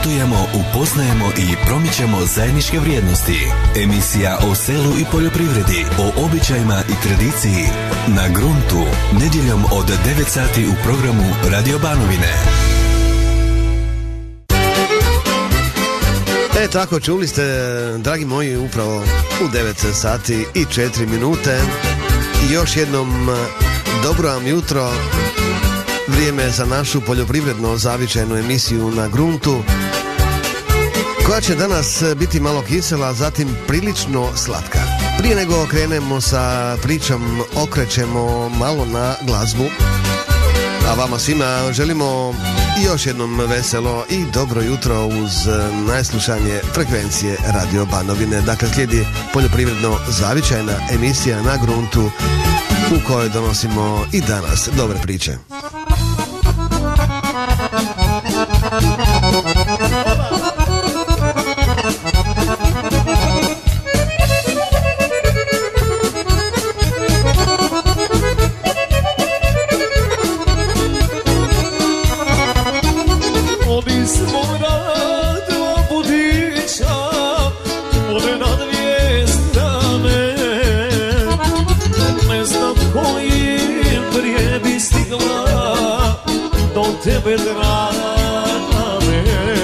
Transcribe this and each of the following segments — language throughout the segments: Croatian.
Putujemo, upoznajemo i promičemo zajedničke vrijednosti. Emisija o selu i poljoprivredi, o običajima i tradiciji. Na gruntu, nedjeljom od 9 sati u programu Radio Banovine. Tako, čuli ste, dragi moji, upravo u 9 sati i 4 minute. I još jednom dobro vam jutro. Vrijeme za našu poljoprivredno zavičajnu emisiju Na gruntu, koja će danas biti malo kisela, zatim prilično slatka. Prije nego krenemo sa pričom, okrećemo malo na glazbu. A vama svima želimo još jednom veselo i dobro jutro uz najslušanje frekvencije Radio Banovine. Dakle, slijedi poljoprivredno zavičajna emisija Na gruntu, u kojoj donosimo i danas dobre priče. Tebe draga me,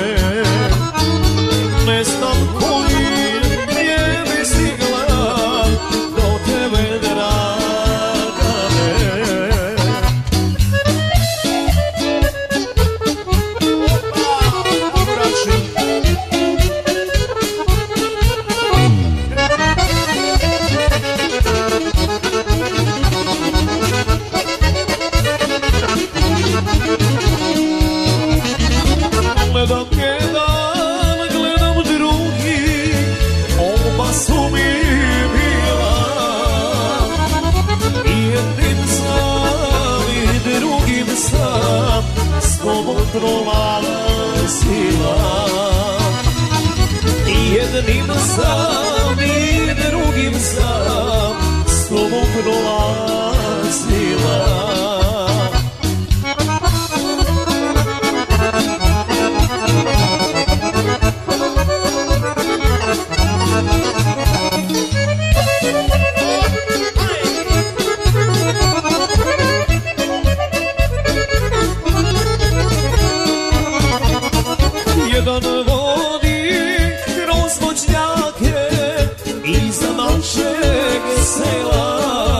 ne znam koji prije bi stigla do tebe draga me. Gledam jedan, gledam drugi, oba su mi bila. I jednim sam i drugim sam s tobom prolazila. I jednim sam i drugim sam s tobom prolazila. Jedan vodi kroz voćnjake iza našeg sela.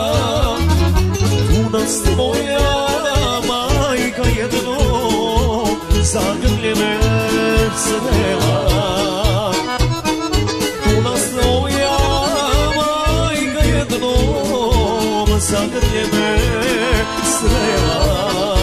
Tu nas tvoja majka jedno zagrlje me svela. Tu nas tvoja majka jedno zagrlje me svela.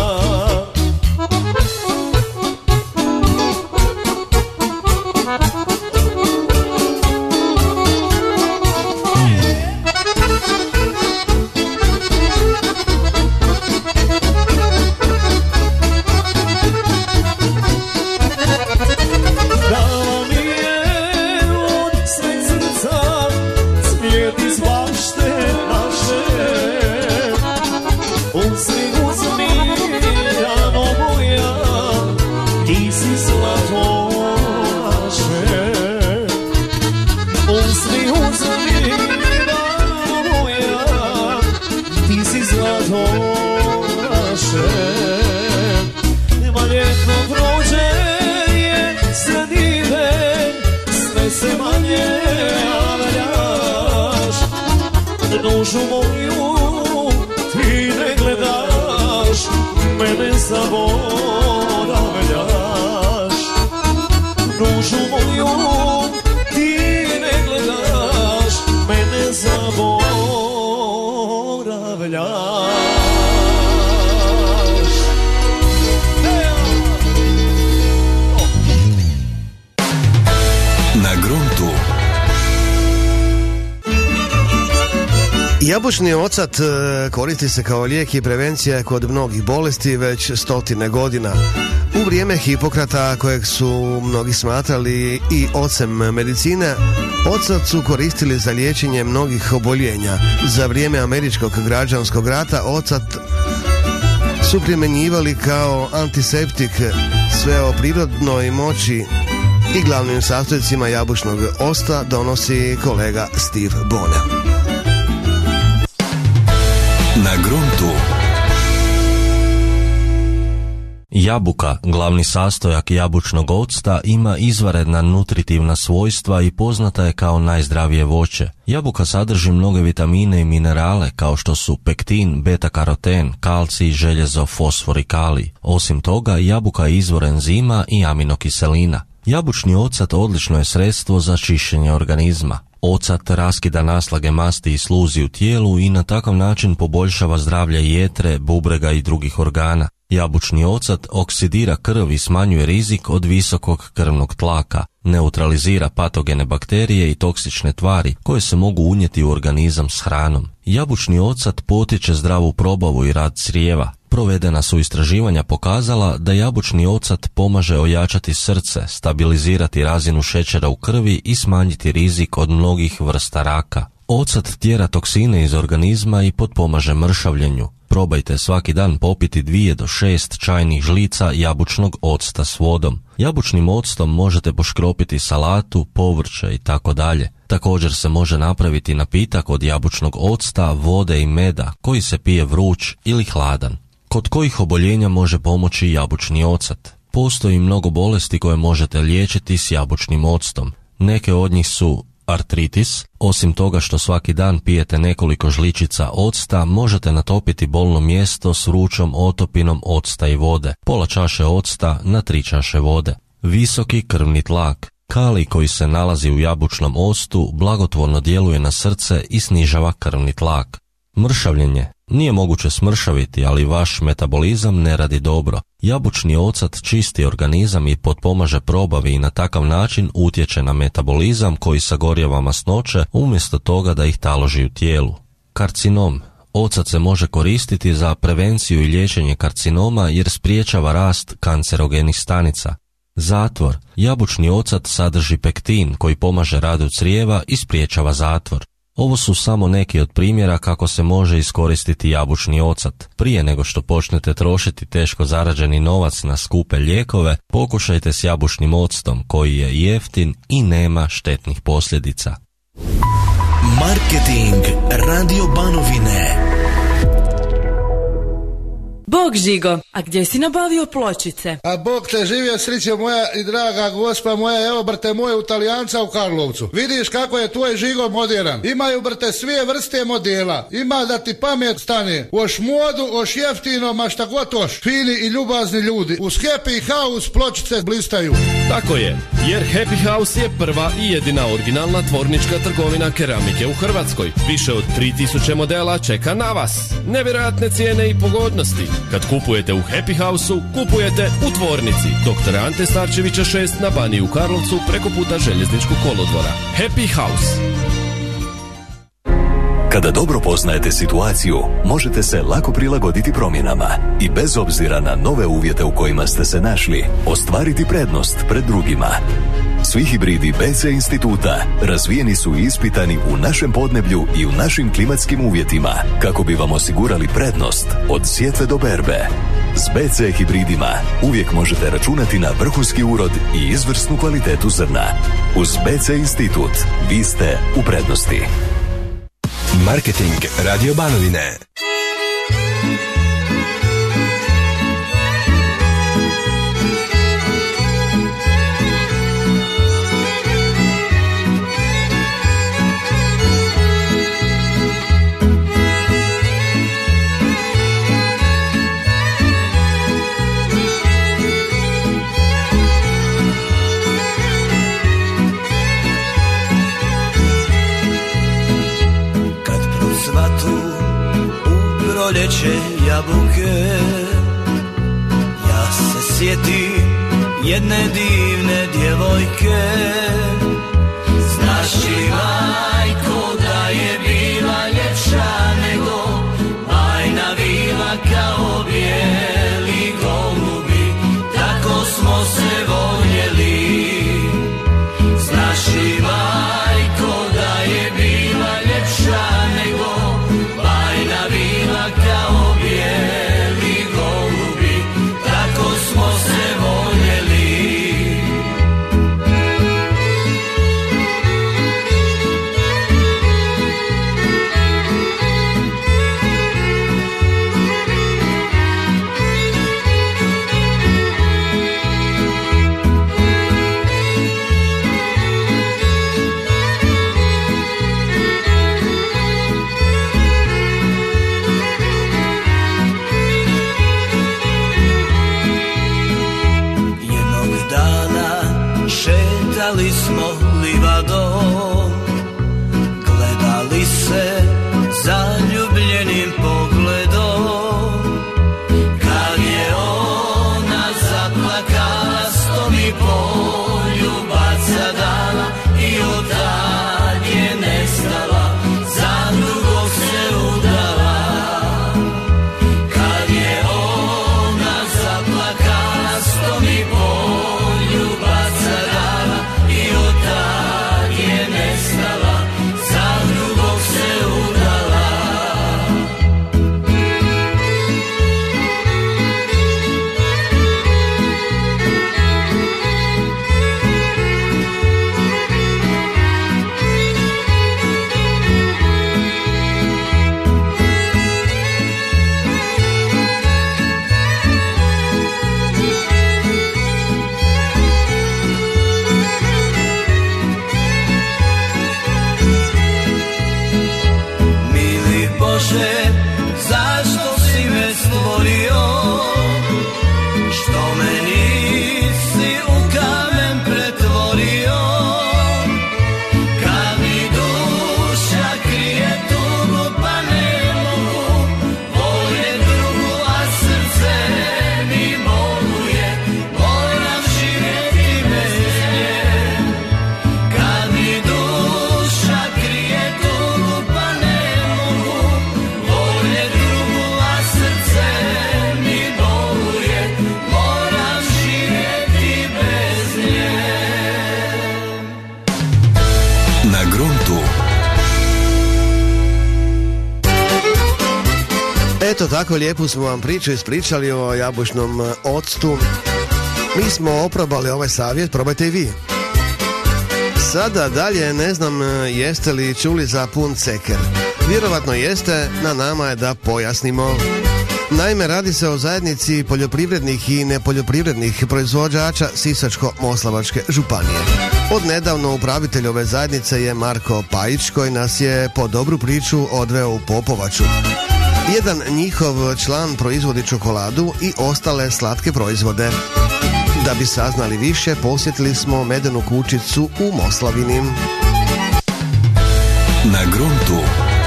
Dušu moju ti ne gledaš, mene zaboravljaš. Dušu moju ti ne gledaš, mene zaboravljaš. Na gruntu. Jabučni ocat koristi se kao lijek i prevencija kod mnogih bolesti već stotine godina. U vrijeme Hipokrata, kojeg su mnogi smatrali i ocem medicine, ocat su koristili za liječenje mnogih oboljenja. Za vrijeme američkog građanskog rata ocat su primjenjivali kao antiseptik, sve o prirodnoj moći i glavnim sastojcima jabučnog octa donosi kolega Steve Bona. Na gruntu. Jabuka, glavni sastojak jabučnog octa, ima izvanredna nutritivna svojstva i poznata je kao najzdravije voće. Jabuka sadrži mnoge vitamine i minerale kao što su pektin, beta-karoten, kalcij, željezo, fosfor i kalij. Osim toga, jabuka je izvor enzima i aminokiselina. Jabučni ocat odlično je sredstvo za čišćenje organizma. Ocat raskida naslage masti i sluzi u tijelu i na takav način poboljšava zdravlje jetre, bubrega i drugih organa. Jabučni ocat oksidira krv i smanjuje rizik od visokog krvnog tlaka, neutralizira patogene bakterije i toksične tvari koje se mogu unijeti u organizam s hranom. Jabučni ocat potiče zdravu probavu i rad crijeva. Provedena su istraživanja pokazala da jabučni ocat pomaže ojačati srce, stabilizirati razinu šećera u krvi i smanjiti rizik od mnogih vrsta raka. Ocat tjera toksine iz organizma i potpomaže mršavljenju. Probajte svaki dan popiti 2 do 6 čajnih žlica jabučnog octa s vodom. Jabučnim octom možete poškropiti salatu, povrće i tako dalje. Također se može napraviti napitak od jabučnog octa, vode i meda koji se pije vruć ili hladan. Kod kojih oboljenja može pomoći jabučni ocat? Postoji mnogo bolesti koje možete liječiti s jabučnim octom. Neke od njih su artritis. Osim toga što svaki dan pijete nekoliko žličica octa, možete natopiti bolno mjesto s vrućom otopinom octa i vode. Pola čaše octa na 3 čaše vode. Visoki krvni tlak. Kalij koji se nalazi u jabučnom octu blagotvorno djeluje na srce i snižava krvni tlak. Mršavljenje. Nije moguće smršaviti, ali vaš metabolizam ne radi dobro. Jabučni ocat čisti organizam i potpomaže probavi i na takav način utječe na metabolizam koji sagorjeva masnoće umjesto toga da ih taloži u tijelu. Karcinom. Ocat se može koristiti za prevenciju i liječenje karcinoma jer spriječava rast kancerogenih stanica. Zatvor. Jabučni ocat sadrži pektin koji pomaže radu crijeva i spriječava zatvor. Ovo su samo neki od primjera kako se može iskoristiti jabučni ocat. Prije nego što počnete trošiti teško zarađeni novac na skupe lijekove, pokušajte s jabučnim octom koji je jeftin i nema štetnih posljedica. Marketing Radio Banovine. Bog Žigo, a gdje si nabavio pločice? A Bog te živio, srećo moja i draga gospa moja, evo brte moje u Talijanca u Karlovcu. Vidiš kako je tvoj Žigo moderan. Imaju brte sve vrste modela. Ima da ti pamet stane. Oš modu, oš jeftino, ma šta god oš. Fini i ljubazni ljudi. Uz Happy House pločice blistaju. Tako je, jer Happy House je prva i jedina originalna tvornička trgovina keramike u Hrvatskoj. Više od 3000 modela čeka na vas. Nevjerojatne cijene i pogodnosti. Kad kupujete u Happy House-u, kupujete u tvornici Dr. Ante Starčevića 6 na Baniji u Karlovcu preko puta željezničkog kolodvora. Happy House. Kada dobro poznajete situaciju, možete se lako prilagoditi promjenama i bez obzira na nove uvjete u kojima ste se našli, ostvariti prednost pred drugima. Svi hibridi BC instituta razvijeni su i ispitani u našem podneblju i u našim klimatskim uvjetima kako bi vam osigurali prednost od sjetve do berbe. S BC hibridima uvijek možete računati na vrhunski urod i izvrsnu kvalitetu zrna. Uz BC institut vi ste u prednosti. Marketing Radio Banovine. Proljeće jabuke, ja se sjetim jedne divne djevojke. Znaš li, majko, da je bila ljepša nego bajna vila kao bijeli golubi, tako smo se voljeli. Znaš li, majko, da je bila ljepša nego bajna vila kao bijeli golubi. Eto, tako lijepu smo vam priču ispričali o jabučnom octu. Mi smo oprobali ovaj savjet, probajte i vi. Sada dalje, ne znam jeste li čuli za pun ceker. Vjerovatno jeste, na nama je da pojasnimo. Naime, radi se o zajednici poljoprivrednih i nepoljoprivrednih proizvođača Sisačko-moslavačke županije. Od nedavno upravitelj ove zajednice je Marko Pajić, koji nas je po dobru priču odveo u Popovaču. Jedan njihov član proizvodi čokoladu i ostale slatke proizvode. Da bi saznali više, posjetili smo medenu kućicu u Moslavini. Na gruntu.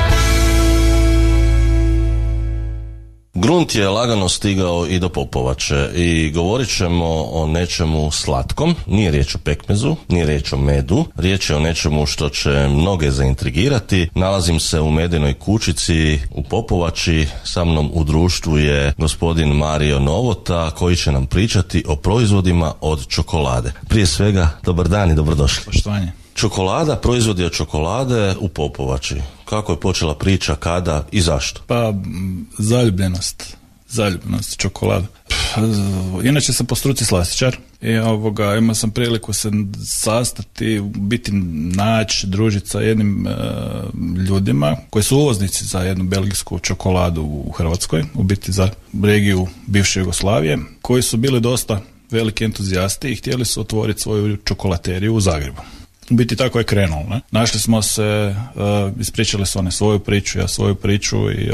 Grunt je lagano stigao i do Popovače i govorit ćemo o nečemu slatkom. Nije riječ o pekmezu, nije riječ o medu, riječ je o nečemu što će mnoge zaintrigirati. Nalazim se u medenoj kućici u Popovači, sa mnom u društvu je gospodin Mario Novota koji će nam pričati o proizvodima od čokolade. Prije svega, dobar dan i dobrodošli. Poštovanje. Čokolada, proizvodi od čokolade u Popovači. Kako je počela priča, kada i zašto? Pa, zaljubljenost čokolada. Inače sam po struci slastičar i imao sam priliku se sastati, biti naći, družiti sa jednim ljudima koji su uvoznici za jednu belgijsku čokoladu u Hrvatskoj, u biti za regiju bivše Jugoslavije, koji su bili dosta veliki entuzijasti i htjeli su otvoriti svoju čokolateriju u Zagrebu. U biti tako je krenulo. Ne? Našli smo se, ispričali su one svoju priču, ja svoju priču i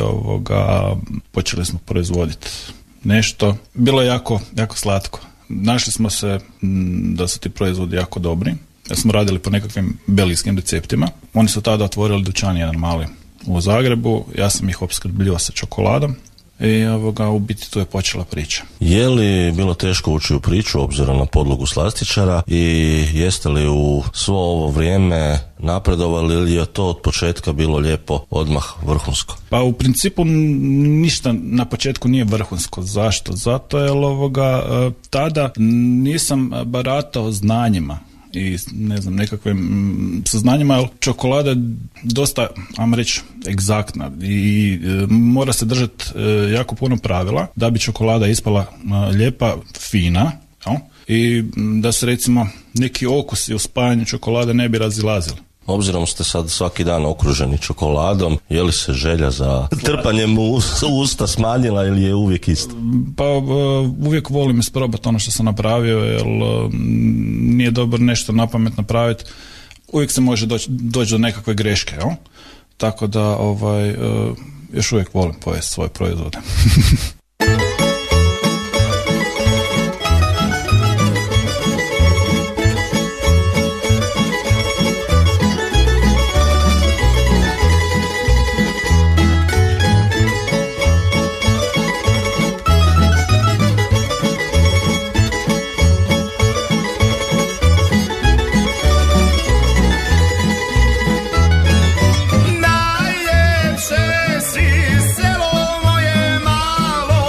počeli smo proizvoditi nešto. Bilo je jako, jako slatko. Našli smo se da su ti proizvodi jako dobri. Ja smo radili po nekakvim belgijskim receptima. Oni su tada otvorili dućan jedan mali u Zagrebu. Ja sam ih opskrbljivao sa čokoladom. I u biti tu je počela priča. Je li bilo teško ući u priču obzirom na podlogu slastičara i jeste li u svo ovo vrijeme napredovali ili je to od početka bilo lijepo, odmah vrhunsko? Pa u principu ništa na početku nije vrhunsko. Zašto? Zato jer tada nisam baratao znanjima i ne znam, nekakvim saznanjima, jer čokolada je dosta, ajmo reći, egzaktna i mora se držati jako puno pravila da bi čokolada ispala lijepa, fina, i da se recimo neki okusi u spajanju čokolade ne bi razilazili. Obzirom ste sad svaki dan okruženi čokoladom, je li se želja za trpanjem u usta smanjila ili je uvijek isto? Pa uvijek volim isprobati ono što sam napravio, jer nije dobro nešto napamet napraviti. Uvijek se može doći do nekakve greške, jel? Tako da još uvijek volim pojesti svoje proizvode. Najljepše si selo moje malo,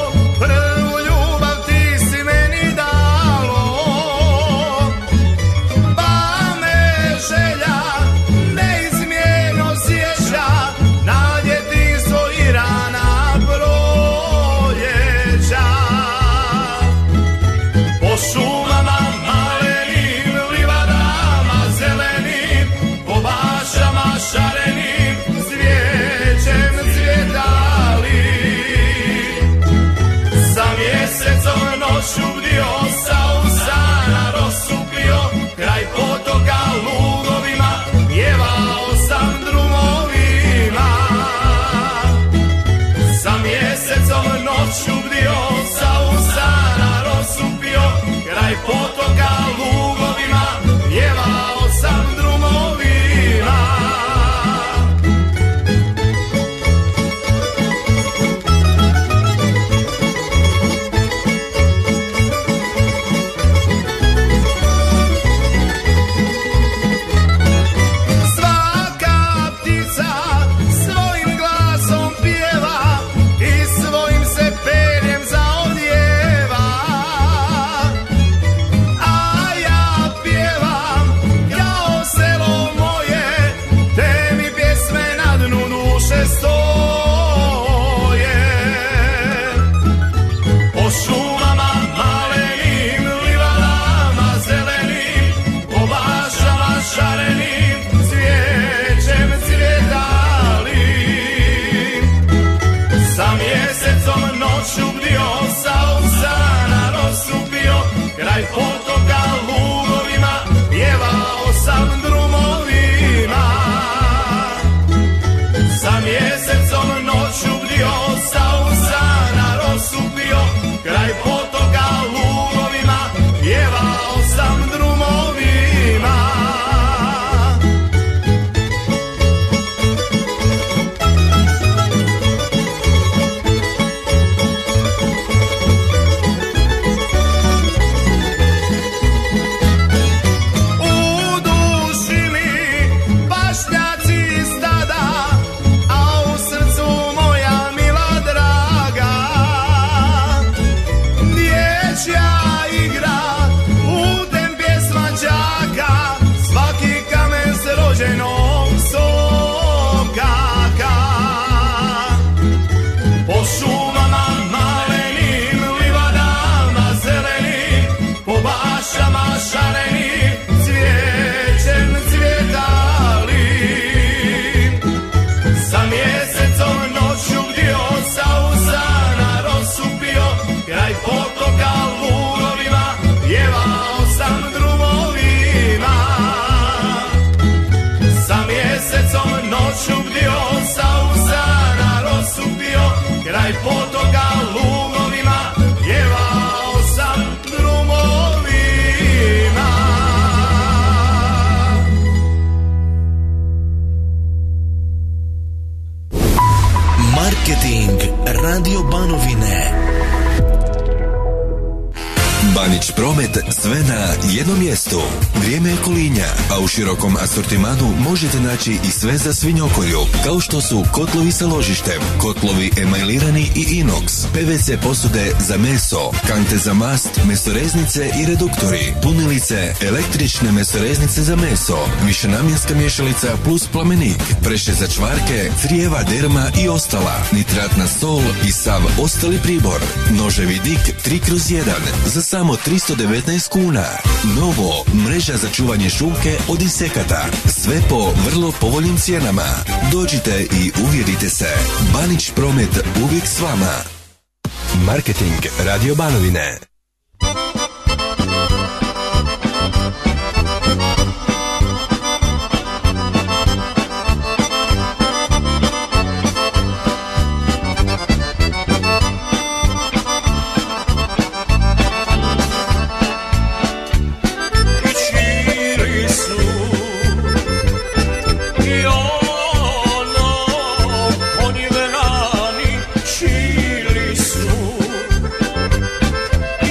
potoka lugovima, pjevao sam drumovima. Za mjesecom noću bdio, sauza narosupio, kraj potoka lugovima, pjevao sam drumovima. Kraj potoka lugovima, pjevao sam drumovima. Marketing Radio Banovine. Banić Promet, sve na jednom mjestu. Vrijeme je kolinja, a u širokom asortimanu možete naći i sve za svinjokolju, kao što su kotlovi sa ložištem, kotlovi emajlirani i inox, PVC posude za meso, kante za mast, mesoreznice i reduktori, punilice, električne mesoreznice za meso, višenamjenska mješalica plus plamenik, preše za čvarke, crijeva, derma i ostala, nitratna sol i sav ostali pribor, noževi dik 3x1 za samo 319 kuna. Novo, mreža za čuvanje šunke od insekata. Sve po vrlo povoljnim cijenama. Dođite i uvjerite se. Banić Promet uvijek s vama. Marketing Radio Banovine. Oni velani šili su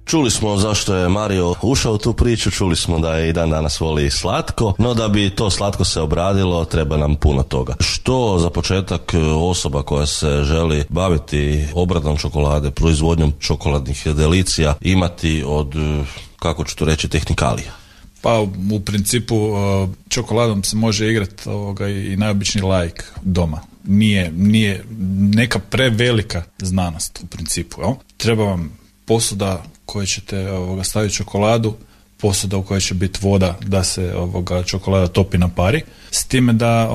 Čuli smo zašto je Mario ušao u tu priču, čuli smo da je i dan danas voli slatko, no da bi to slatko se obradilo treba nam puno toga. Što za početak osoba koja se želi baviti obradom čokolade, proizvodnjom čokoladnih delicija imati od, kako ću to reći, tehnikalija? Pa u principu čokoladom se može igrati i najobični laik doma. Nije neka prevelika znanost u principu. Jel? Treba vam posuda koje ćete staviti čokoladu, posuda u kojoj će biti voda da se čokolada topi na pari. S time da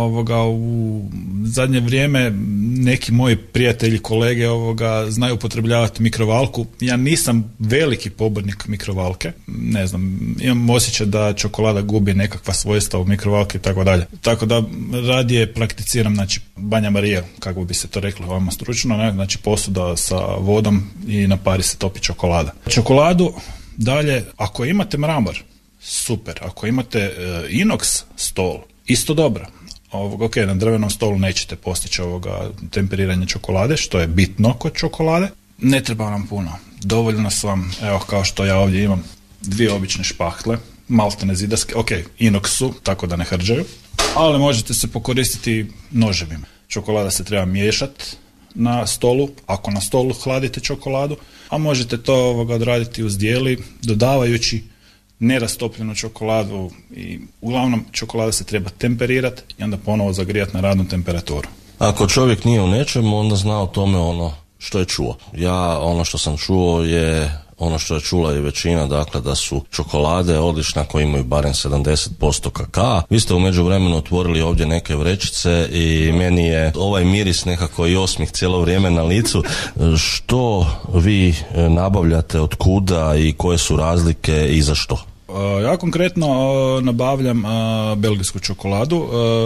u zadnje vrijeme neki moji prijatelji, kolege znaju upotrebljavati mikrovalku. Ja nisam veliki pobornik mikrovalke. Ne znam, imam osjećaj da čokolada gubi nekakva svojstva u mikrovalki i tako dalje. Tako da radije prakticiram, znači, Banja Marija, kako bi se to reklo vama stručno, ne? Znači posuda sa vodom i na pari se topi čokolada. Čokoladu dalje, ako imate mramor, super. Ako imate inox stol, isto dobro. Ok, na drvenom stolu nećete postići temperiranje čokolade, što je bitno kod čokolade. Ne treba nam puno. Dovoljno su vam, evo kao što ja ovdje imam, 2 obične špahtle, maltene zidarske, ok, inox su, tako da ne hrđaju, ali možete se pokoristiti noževima. Čokolada se treba miješati na stolu, ako na stolu hladite čokoladu, a možete to odraditi u zdjeli, dodavajući nerastopljenu čokoladu i uglavnom čokolada se treba temperirati i onda ponovo zagrijati na radnu temperaturu. Ako čovjek nije u nečemu, onda zna o tome ono što je čuo. Ja ono što sam čuo je ono što je čula i većina, dakle da su čokolade odlične koje imaju barem 70% kakaa. Vi ste u međuvremenu otvorili ovdje neke vrećice i meni je ovaj miris nekako i osmih cijelo vrijeme na licu. Što vi nabavljate, od kuda i koje su razlike i za što? Ja konkretno nabavljam belgijsku čokoladu.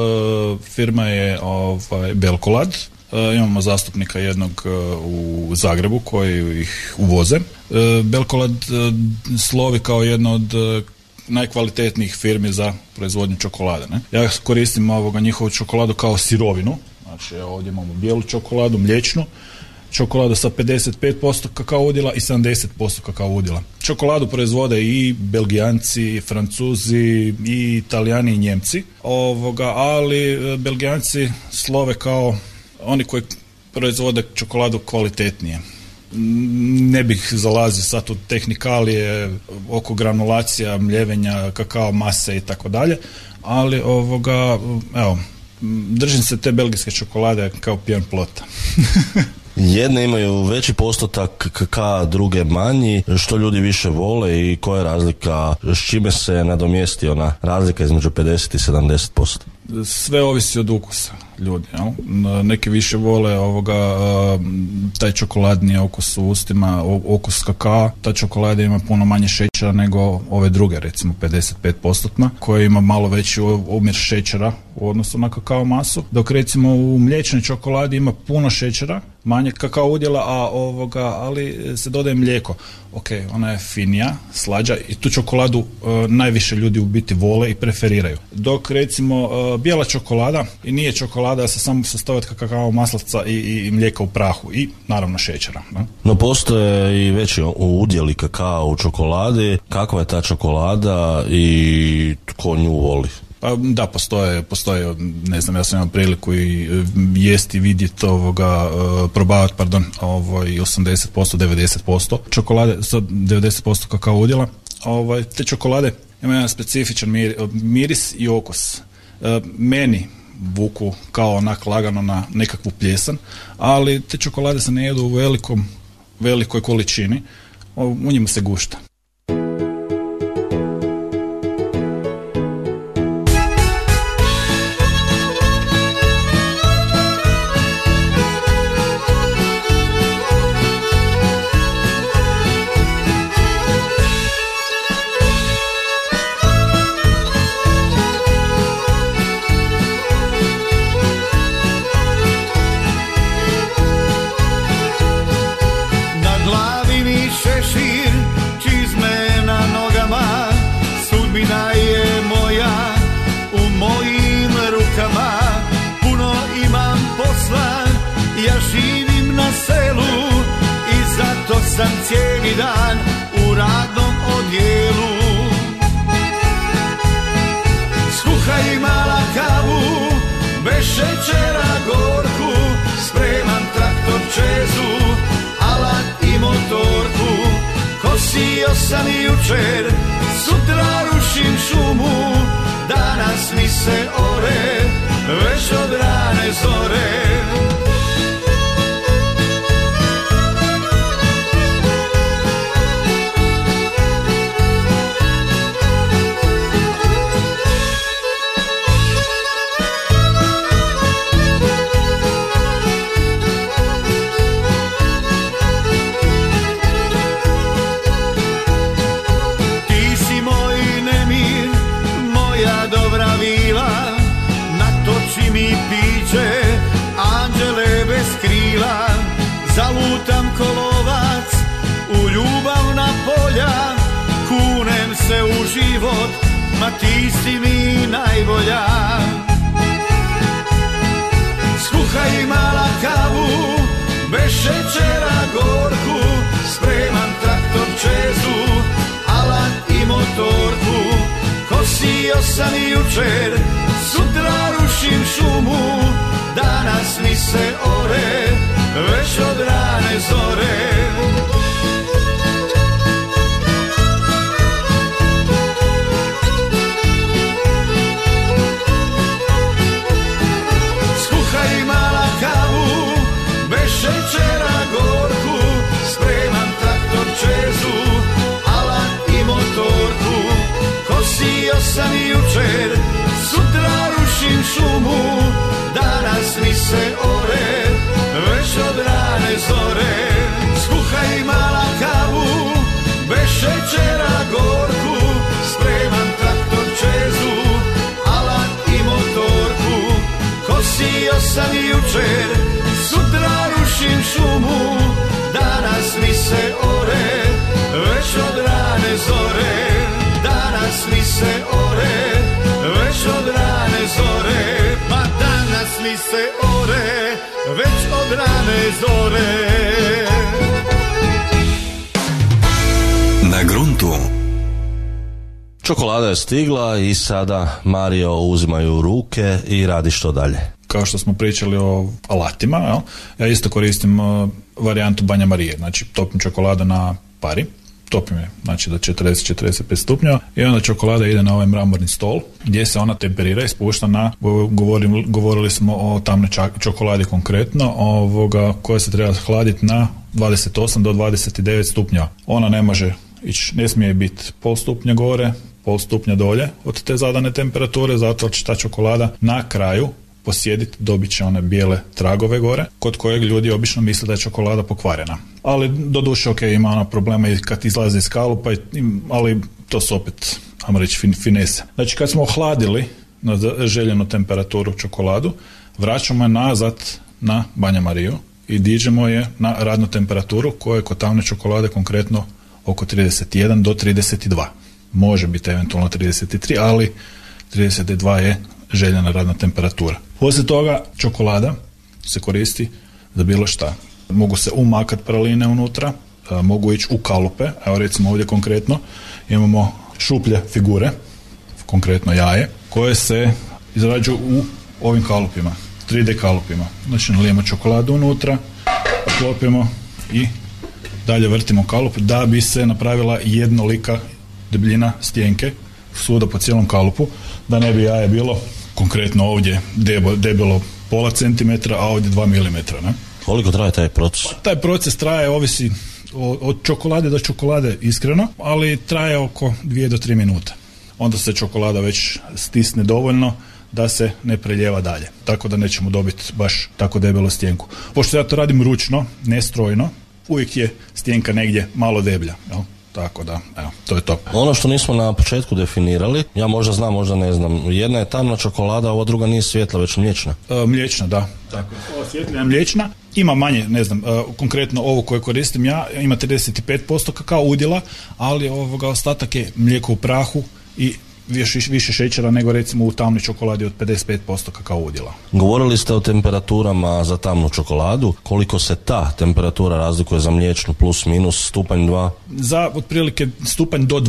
Firma je Belkolad. Imamo zastupnika jednog u Zagrebu koji ih uvoze. Belkolad slovi kao jedna od najkvalitetnijih firmi za proizvodnju čokolade. Ne? Ja koristim njihovu čokoladu kao sirovinu. Znači ovdje imamo bijelu čokoladu, mliječnu, čokoladu sa 55% kakao udjela i 70% kakao udjela. Čokoladu proizvode i Belgijanci, i Francuzi, i Italijani, i Njemci. Ali Belgijanci slove kao oni koji proizvode čokoladu kvalitetnije. Ne bih zalazio sad u tehnikalije oko granulacija, mljevenja, kakao mase i tako dalje, ali evo, držim se te belgijske čokolade kao pijan plota. Jedne imaju veći postotak kakaa, druge manji. Što ljudi više vole i koja je razlika, s čime se nadomjesti ona razlika između 50 i 70%? Sve ovisi od ukusa ljudi. Jel? Neki više vole taj čokoladni okus u ustima, okus kakaa. Ta čokolada ima puno manje šećera nego ove druge, recimo 55%, koje ima malo veći omjer šećera u odnosu na kakao masu, dok recimo u mliječnoj čokoladi ima puno šećera, manje kakao udjela, ali se dodaje mlijeko. Ok, ona je finija, slađa i tu čokoladu najviše ljudi u biti vole i preferiraju. Dok recimo bijela čokolada i nije čokolada, da se samo sastoji od kakao maslaca i mlijeka u prahu i naravno šećera. Ne? No postoje i veći udjeli kakao u čokoladi. Kakva je ta čokolada i tko nju voli? Da, postoje, ne znam, ja sam imao priliku i jesti, vidjeti probavati, 80%, 90% čokolade sa 90% kakao udjela. Te čokolade imaju jedan specifičan miris i okus. Meni vuku kao onak lagano na nekakvu pljesan, ali te čokolade se ne jedu u velikoj količini, u njima se gušta. Sam cijeli dan u šećera gorku, spreman traktor čezu, alat i motorku. Kosio sam jučer, sutra rušim šumu, danas mi se ore, već od rane zore. Zalutam kolovac u ljubavna polja, kunem se u život, ma ti si mi najbolja. Skuhaj mala kavu, bez šećera gorku, spreman traktor čezu, alat i motorku. Kosio sam jučer, sutra rušim šumu, danas mi se ore, već od rane zore. Skuhaj mala kavu, bez šećera gorku, spreman traktor čezu, alat i motorku. Kosio sam jučer, sutra rušim šumu, danas mi se ore, već od rane zore. Skuhaj mala kavu, bez šećera gorku, spreman traktor čezu, alat i motorku. Kosio sam jučer, sutra rušim šumu, danas mi se ore, već od rane zore. Danas mi se ore, već od rane zore. Pa danas mi se ore, već od rane zore. Na gruntu. Čokolada je stigla i sada Mario uzimaju u ruke i radi što dalje. Kao što smo pričali o alatima, jel? Ja isto koristim varijantu Banja Marije, znači topim čokoladu na pari, topim je, znači do 40-45 stupnjeva i onda čokolada ide na ovaj mramorni stol gdje se ona temperira i spušta na, govorili smo o tamnoj čokoladi konkretno, koja se treba hladiti na 28 do 29 stupnjeva. Ona ne može ići, ne smije biti pol stupnja gore, pol stupnja dolje od te zadane temperature, zato će ta čokolada na kraju posjediti, dobit će one bijele tragove gore, kod kojeg ljudi obično misle da je čokolada pokvarena. Ali doduše, ok, ima ona problema i kad izlaze iz kalupa, ali to su opet, ajmo reći, finese. Znači, kad smo ohladili na željenu temperaturu čokoladu, vraćamo je nazad na Banja Mariju i dižemo je na radnu temperaturu koja je kod tamne čokolade konkretno oko 31 do 32. Može biti eventualno 33, ali 32 je željena radna temperatura. Poslije toga čokolada se koristi za bilo šta. Mogu se umakat praline unutra, mogu ići u kalupe, evo recimo ovdje konkretno imamo šuplje figure, konkretno jaje, koje se izrađuju u ovim kalupima, 3D kalupima. Znači nalijemo čokoladu unutra, poklopimo i dalje vrtimo kalup da bi se napravila jednolika debljina stjenke svuda po cijelom kalupu, da ne bi jaje bilo konkretno ovdje debelo pola centimetra, a ovdje 2 mm. Ne? Koliko traje taj proces? Pa, taj proces traje, ovisi od čokolade do čokolade iskreno, ali traje oko 2 do 3 minute. Onda se čokolada već stisne dovoljno da se ne preljeva dalje. Tako da nećemo dobiti baš tako debelu stjenku. Pošto ja to radim ručno, ne strojno, uvijek je stjenka negdje malo deblja. Jel? Tako da, evo, to je to. Ono što nismo na početku definirali, ja možda znam, možda ne znam, jedna je tamna čokolada, ova druga nije svjetla, već mliječna. Mliječna, da. Tako. Ova svjetla je mliječna, ima manje, ne znam, konkretno ovo koje koristim ja, ima 35% kakao udjela, ali ostatak je mlijeko u prahu i više šećera nego recimo u tamnoj čokoladi od 55% kakao udjela. Govorili ste o temperaturama za tamnu čokoladu, koliko se ta temperatura razlikuje za mliječnu plus minus stupanj 2? Za otprilike stupanj do 2.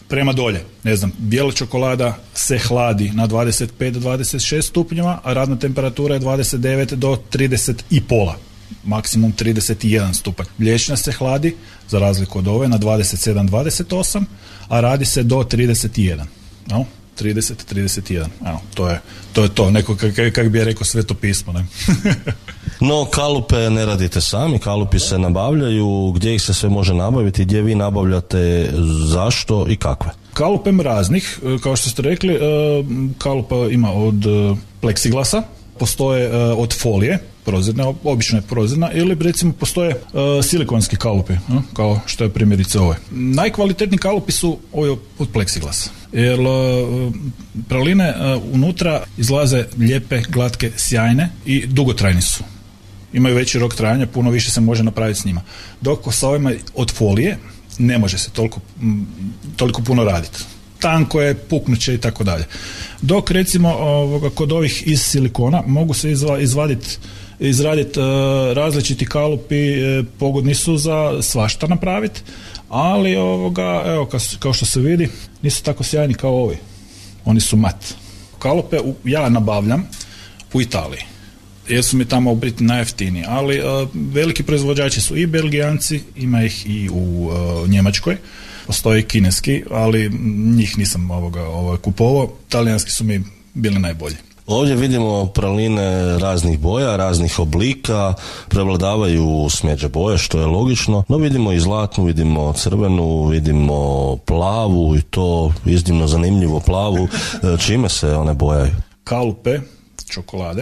prema dolje. Ne znam, bijela čokolada se hladi na 25 do 26 stupnjeva, a radna temperatura je 29 do 30,5, maksimum 31 stupanj. Mliječna se hladi, za razliku od ove, na 27-28, a radi se do 31. No? 30-31. Evo, to je to. Neko, kak bi je rekao, Sveto pismo. Ne? No, kalupe ne radite sami, kalupi se nabavljaju, gdje ih se sve može nabaviti, gdje vi nabavljate, zašto i kakve? Kalupem raznih, kao što ste rekli, kalupa ima od pleksiglasa, postoje od folije, prozirne, obična je prozirna, ili recimo postoje silikonski kalupi, kao što je primjerice ovaj. Najkvalitetniji kalupi su ovi od pleksiglasa, jer praline unutra izlaze lijepe, glatke, sjajne i dugotrajni su. Imaju veći rok trajanja, puno više se može napraviti s njima. Dok sa ovima od folije ne može se toliko puno raditi. Tanko je, puknuće i tako dalje. Dok recimo kod ovih iz silikona mogu se izraditi različiti kalupi, pogodni su za svašta napraviti, ali evo, kao što se vidi, nisu tako sjajni kao ovi. Oni su mat. Kalupe ja nabavljam u Italiji, jer su mi tamo u biti najjeftiniji, ali veliki proizvođači su i Belgijanci, ima ih i u Njemačkoj, postoji kineski, ali njih nisam kupovao, talijanski su mi bili najbolji. Ovdje vidimo praline raznih boja, raznih oblika, prevladavaju smeđe boje, što je logično, no vidimo i zlatnu, vidimo crvenu, vidimo plavu i to iznimno zanimljivo plavu. Čime se one bojaju? Kalupe, čokolade,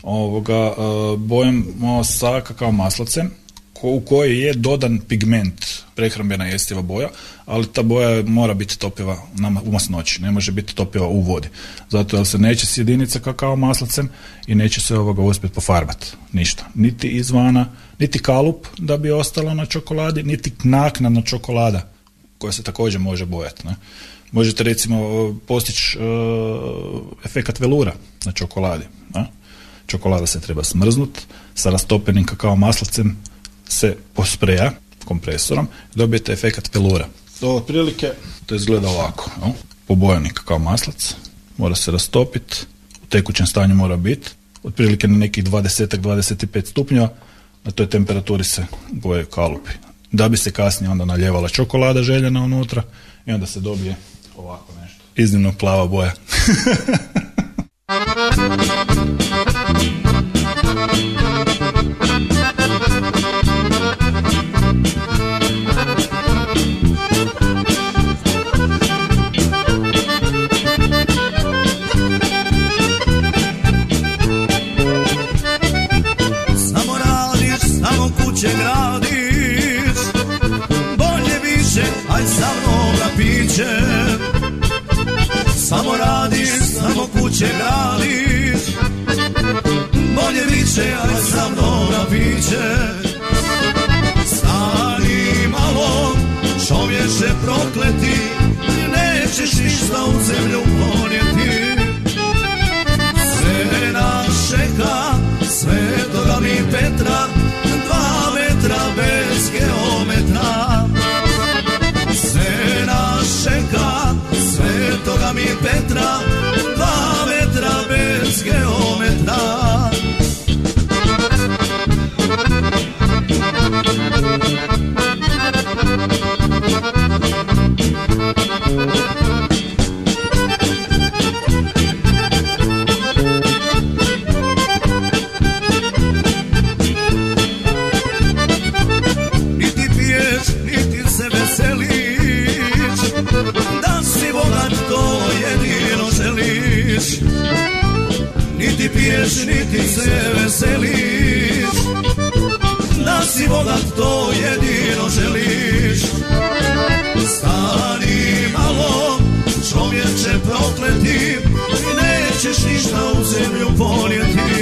bojamo sa kakao maslacem, u kojoj je dodan pigment, prehrambena jestiva boja, ali ta boja mora biti topiva u masnoći, ne može biti topiva u vodi. Zato jer se neće sjediniti sa kakao maslacem i neće se uspjeti pofarbati. Ništa. Niti izvana, niti kalup da bi ostalo na čokoladi, niti naknadna čokolada koja se također može bojati. Ne? Možete recimo postići efekat velura na čokoladi. Ne? Čokolada se treba smrznuti, sa rastopenim kakao maslacem se pospreja kompresorom i dobijete efekat velura. To otprilike to izgleda ovako. No? Pobojani kakao maslac, mora se rastopiti, u tekućem stanju mora biti, otprilike na nekih 20-25 stupnjeva, na toj temperaturi se boje kalupi. Da bi se kasnije onda naljevala čokolada željena unutra i onda se dobije ovako nešto. Iznimno plava boja. Kuće gradiš, bolje više, aj sa mnom na piće. Samo radiš, samo kuće gradiš, bolje više, aj sa mnom na piće. Stani malo, čovječe prokleti, nećeš ništa u zemlju ponijeti. Sve nas čeka, Svetoga mi Petra, 2 metra bez geometra. Sve nas čeka, Svetoga mi Petra, 2 metra bez geometra. Niti piješ, niti se veseliš, da si bogat to jedino želiš. Stani malo, čovječe prokleti, nećeš ništa u zemlju ponijeti.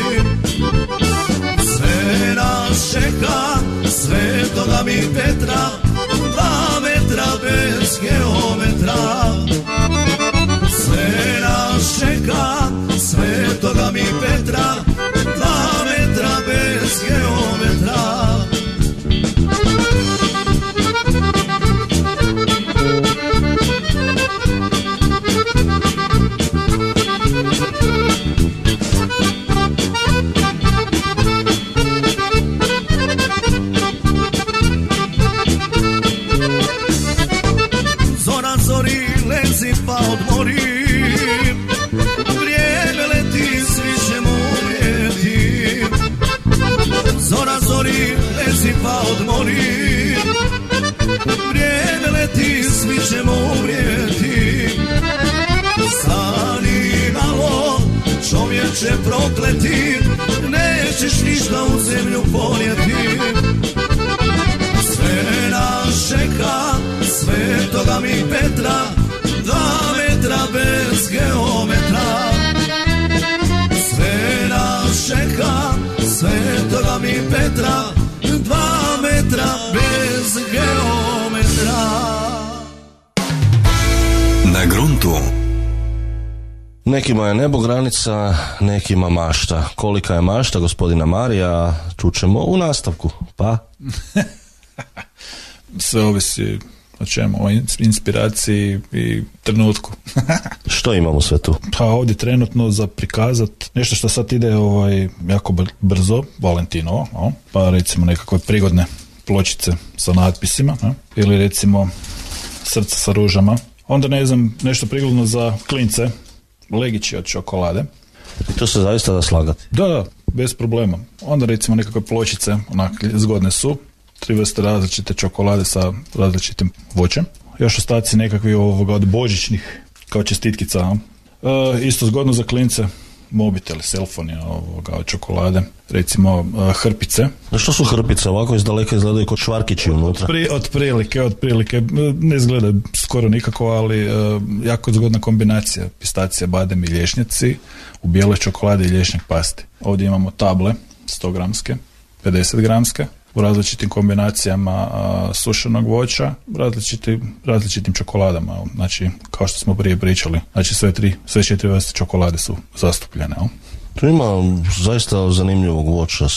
Sve nas čeka, Svetoga mi Petra, 2 metra bez geometra. Sve nas čeka, Svetoga mi Petra, 2 metra bez geometra. prokleti, nećeš ništa u zemlju ponijeti. Sve nas čeka, Svetoga mi Petra, 2 metra bez geometra. Sve nas čeka, Svetoga mi Petra, 2 metra bez geometra. Na gruntu. Nekima je nebo granica, nekima mašta. Kolika je mašta gospodina Marija, čućemo u nastavku. Pa? Sve ovisi o čemu, o inspiraciji i trenutku. Što imamo sve tu? Pa ovdje trenutno za prikazat nešto što sad ide jako brzo, Valentinovo, pa recimo nekakve prigodne pločice sa natpisima, ili recimo srca sa ružama. Onda ne znam, nešto prigodno za klince, legići od čokolade. I to se zaista da slagati? Da, bez problema. Onda recimo nekakve pločice, onak zgodne su, 3 vrste različite čokolade sa različitim voćem. Još ostaci nekakvi od božićnih, kao čestitkica. Isto zgodno za klince, mobiteli, selfoni od čokolade. Recimo hrpice. A što su hrpice? Ovako iz daleka izgledaju kod švarkići unutra. Otprilike. Ne izgleda skoro nikako, ali jako zgodna kombinacija. Pistacija, badem i lješnjaci u bijeloj čokoladi i lješnjak pasti. Ovdje imamo table, 100 gramske, 50 gramske, u različitim kombinacijama sušenog voća, različitim čokoladama. Znači, kao što smo prije pričali, znači sve 4 vrste čokolade su zastupljene. Tu ima zaista zanimljivog voća,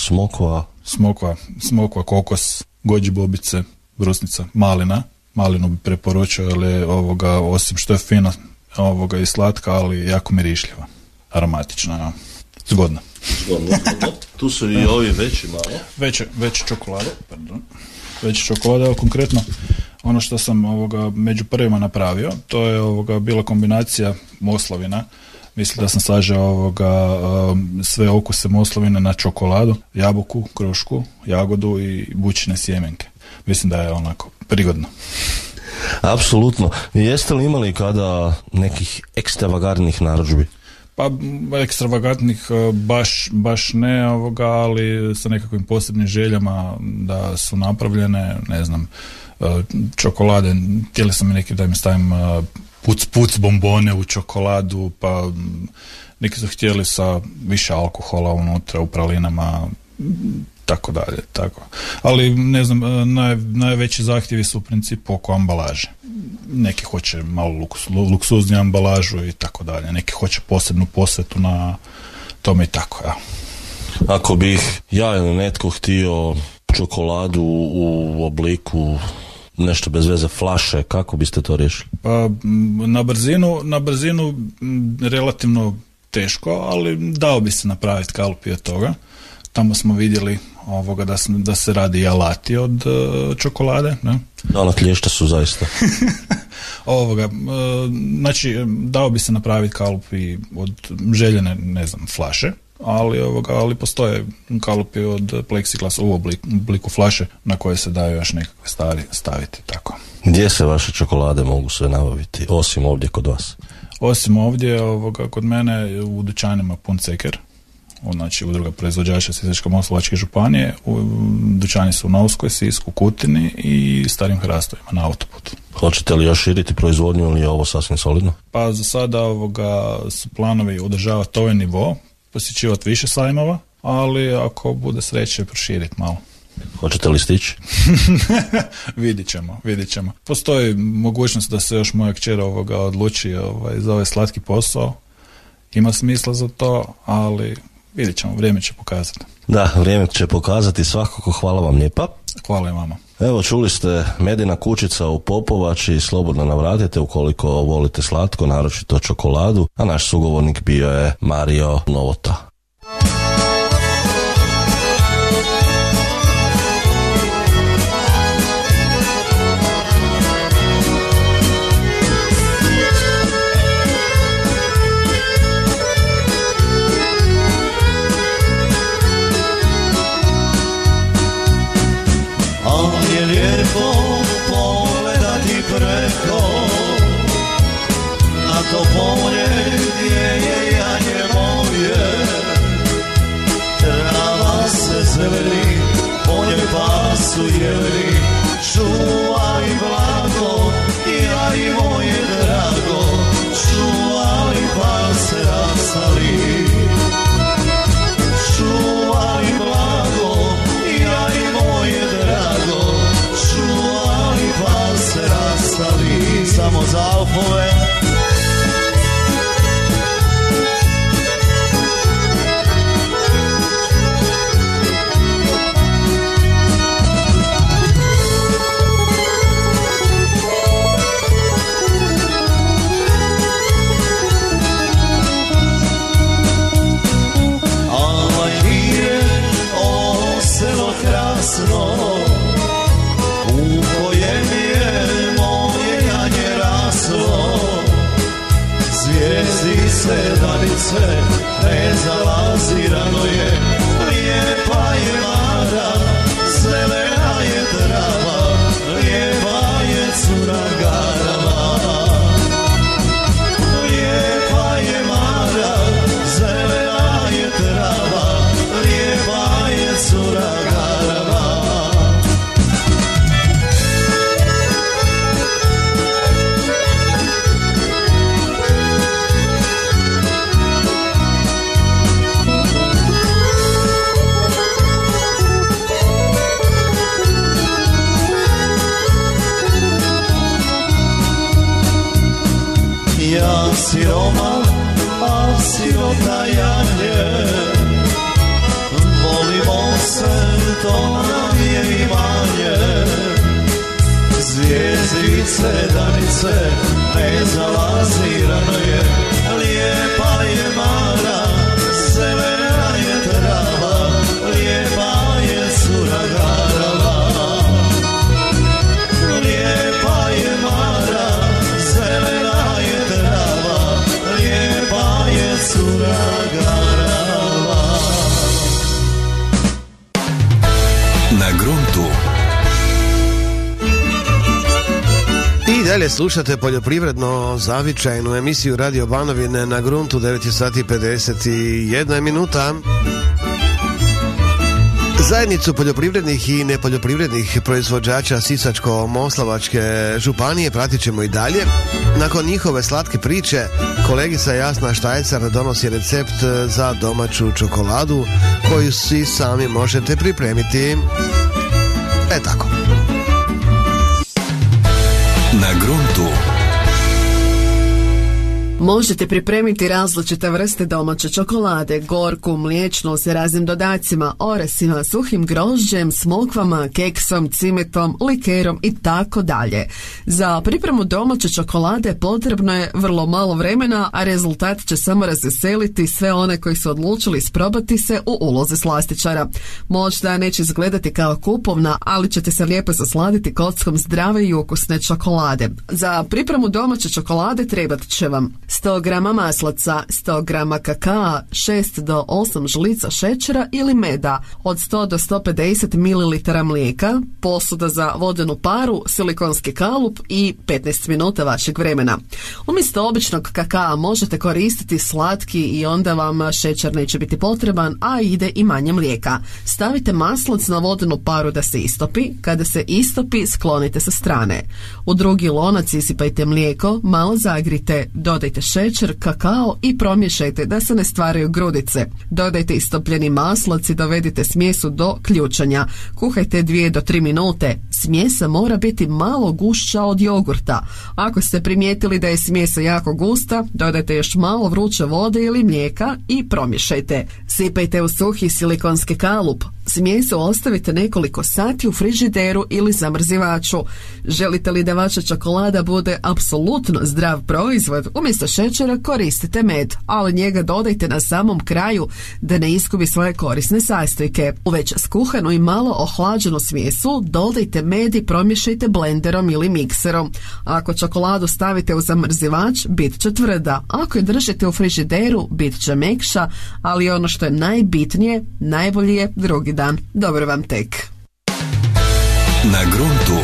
smokva, kokos, gođi bobice, brusnica, malina. Malinu bi preporučio, ali osim što je fina i slatka, ali jako mirišljiva, aromatična, zgodna. Tu su i ovi veći malo. Veće čokolade, Veće čokolade, evo konkretno ono što sam među prvima napravio, to je bila kombinacija moslavina. Mislim da sam sažeo sve okuse moslavine na čokoladu, jabuku, krušku, jagodu i bućine sjemenke. Mislim da je onako prigodno. Apsolutno. Jeste li imali kada nekih ekstravagantnih narudžbi? Pa ekstravagantnih baš ne, ali sa nekakvim posebnim željama da su napravljene, ne znam, čokolade, htjeli sam neki da im stavim puc bombone u čokoladu, pa neki su htjeli sa više alkohola unutra u pralinama, tako dalje, tako. Ali ne znam, najveći zahtjevi su u principu oko ambalaže. Neki hoće malo luksuzniju ambalažu i tako dalje. Neki hoće posebnu posvetu na tome i tako, ja. Ako bih ja ili netko htio čokoladu u obliku nešto bez veze flaše, kako biste to riješili? Pa na brzinu relativno teško, ali dao bi se napraviti kalupi od toga. Tamo smo vidjeli da se radi i alati od čokolade. Ne? Da, ona klješta su zaista. Znači, dao bi se napraviti kalupi od željene, ne znam, flaše, ali postoje kalupi od pleksiglasa u obliku flaše na koje se daju još nekakve stvari staviti. Tako. Gdje se vaše čokolade mogu sve nabaviti, osim ovdje kod vas? Osim ovdje, kod mene u dućanima Pun ceker, znači udruga proizvođača Sisačko-moslavačke županije. Dućani su u Novskoj, Sisku, Kutini i Starim Hrastovima na autoputu. Hoćete li još širiti proizvodnju ili je ovo sasvim solidno? Pa za sada su planovi održavati ovaj nivo, posjećivati više sajmova, ali ako bude sreće proširiti malo. Hoćete li stići? Vidit ćemo. Postoji mogućnost da se još moja kćer odluči za ovaj slatki posao. Ima smisla za to, ali vidjet ćemo, vrijeme će pokazati. Da, vrijeme će pokazati, svakako hvala vam lijepa. Hvala i vama. Evo, čuli ste Medina kućica u Popovači, slobodno navratite ukoliko volite slatko, naročito čokoladu, a naš sugovornik bio je Mario Novota. Lijepo pogledati preko na to polje gdje je janje moje, zeleni, po njoj pasu jeleni, čuvaj blago, ja i moje drago, čuvaj pa se rastali. Čuvaj blago, ja i moje drago, čuvaj pa se rastali. Samo za Alfove. U kojem je moje janje raslo, zvijezdice, danice, ne zalazirano je, lijepa je mara, zelena je trava, lijepa je cura garava. Lijepa je mara, zelena je trava, lijepa je cura garava. Ja siroma, a sirota je, volimo se, to nam je imanje. Zvijezdice, danice, ne zalazirano je, lijepa je mara, zelena je trava, lijepa je cura garava. Lijepa je mara, zelena je trava, lijepa je cura garava. Na gruntu. I dalje slušate poljoprivredno zavičajnu emisiju Radio Banovine na gruntu, 9 sati 51 minuta. Zajednicu poljoprivrednih i nepoljoprivrednih proizvođača Sisačko-moslavačke županije pratit ćemo i dalje. Nakon njihove slatke priče, kolegica Jasna Štajcar donosi recept za domaću čokoladu koju si sami možete pripremiti. Tako. Na gruntu. Možete pripremiti različite vrste domaće čokolade, gorku, mliječnu s raznim dodacima, oresima, suhim grožđem, smokvama, keksom, cimetom, likerom i tako dalje. Za pripremu domaće čokolade potrebno je vrlo malo vremena, a rezultat će samo razveseliti sve one koji su odlučili isprobati se u ulozi slastičara. Možda neće izgledati kao kupovna, ali ćete se lijepo zasladiti kockom zdrave i ukusne čokolade. Za pripremu domaće čokolade trebat će vam 100 grama maslaca, 100 grama kakaa, 6 do 8 žlica šećera ili meda, od 100 do 150 ml mlijeka, posuda za vodenu paru, silikonski kalup i 15 minuta vašeg vremena. Umjesto običnog kakaa možete koristiti slatki i onda vam šećer neće biti potreban, a ide i manje mlijeka. Stavite maslac na vodenu paru da se istopi, kada se istopi sklonite sa strane. U drugi lonac isipajte mlijeko, malo zagrite, dodajte šećer, kakao i promiješajte da se ne stvaraju grudice. Dodajte istopljeni maslac i dovedite smjesu do ključanja. Kuhajte 2 do 3 minute. Smjesa mora biti malo gušća od jogurta. Ako ste primijetili da je smjesa jako gusta, dodajte još malo vruće vode ili mlijeka i promiješajte. Sipajte u suhi silikonski kalup. Smjesu ostavite nekoliko sati u frižideru ili zamrzivaču. Želite li da vaša čokolada bude apsolutno zdrav proizvod, umjesto šećera koristite med, ali njega dodajte na samom kraju da ne izgubi svoje korisne sastojke. U već skuhanu i malo ohlađenu smjesu dodajte med i promiješajte blenderom ili mikserom. Ako čokoladu stavite u zamrzivač, bit će tvrda. Ako je držite u frižideru, bit će mekša, ali ono što je najbitnije, najbolji je drugi dan. Dobro vam tek. Na gruntu.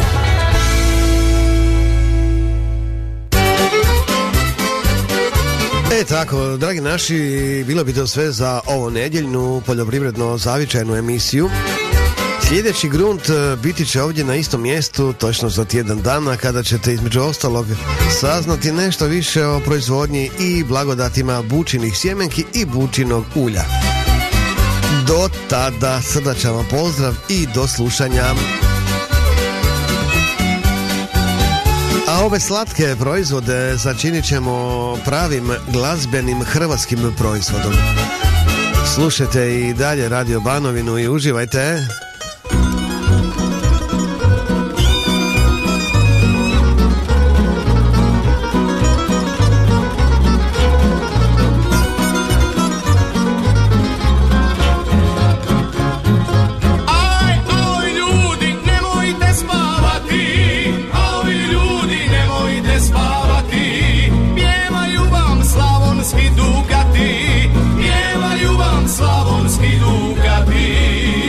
Tako, dragi naši, bilo bi to sve za ovo nedjeljnu poljoprivredno zavičajnu emisiju. Sljedeći grunt biti će ovdje na istom mjestu točno za tjedan dana, kada ćete između ostalog saznati nešto više o proizvodnji i blagodatima bučinih sjemenki i bučinog ulja. Do tada srdačan vam pozdrav i do slušanja. A ove slatke proizvode začinit ćemo pravim glazbenim hrvatskim proizvodom. Slušajte i dalje Radio Banovinu i uživajte. Slavonski Dugati.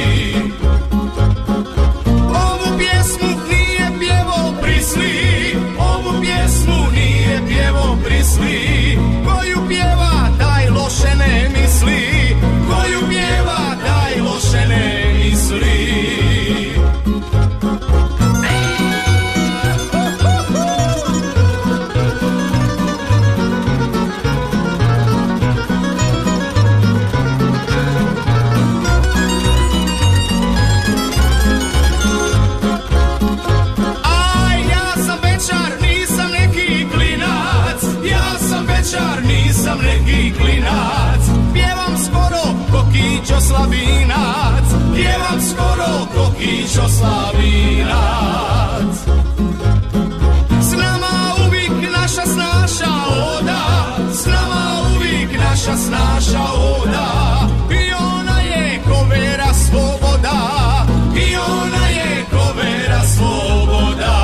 Kićo Slavinac. S nama uvijek naša snaša oda, s nama uvijek naša snaša oda. I ona je ko vera sloboda, i ona je ko vera sloboda.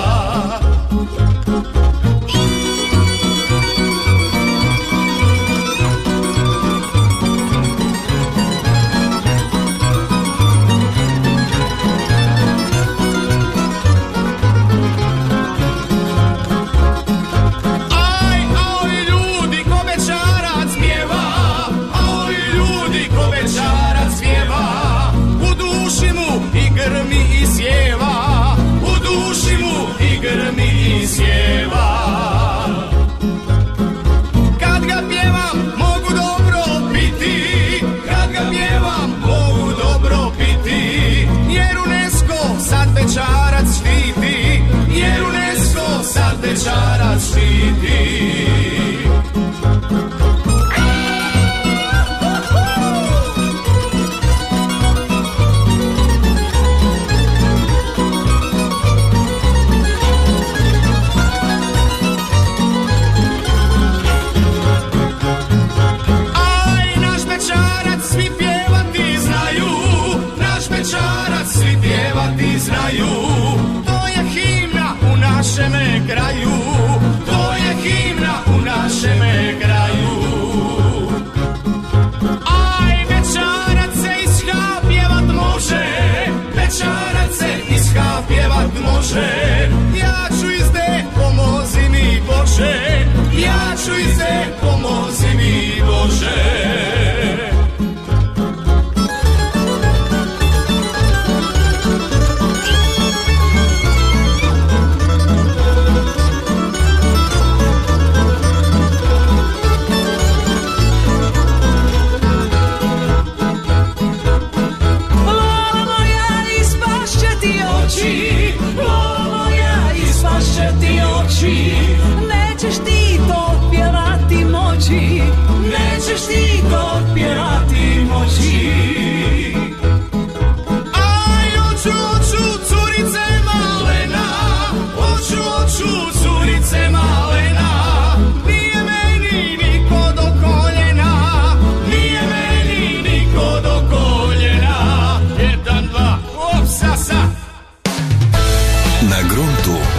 Bećarac štiti, jer UNESCO sad Bećarac štiti. Aj, naš Bećarac svi pjevati znaju, naš Bećarac svi pjevati znaju. To je himna u našeme kraju, to je himna u našeme kraju. Aj, Bećarac se iz H pjevat može, Bećarac se iz H pjevat može. Ja ću iz D, pomozi mi Bože, ja ću iz D, pomozi mi Bože. Nećeš ti to pjevati moći, nećeš ti to pjevati moći. Aj, oču, oču, curice malena, oču, oču, curice malena. Nije meni niko do koljena, nije meni niko do koljena. 1, 2, op, sa, sa. Na gruntu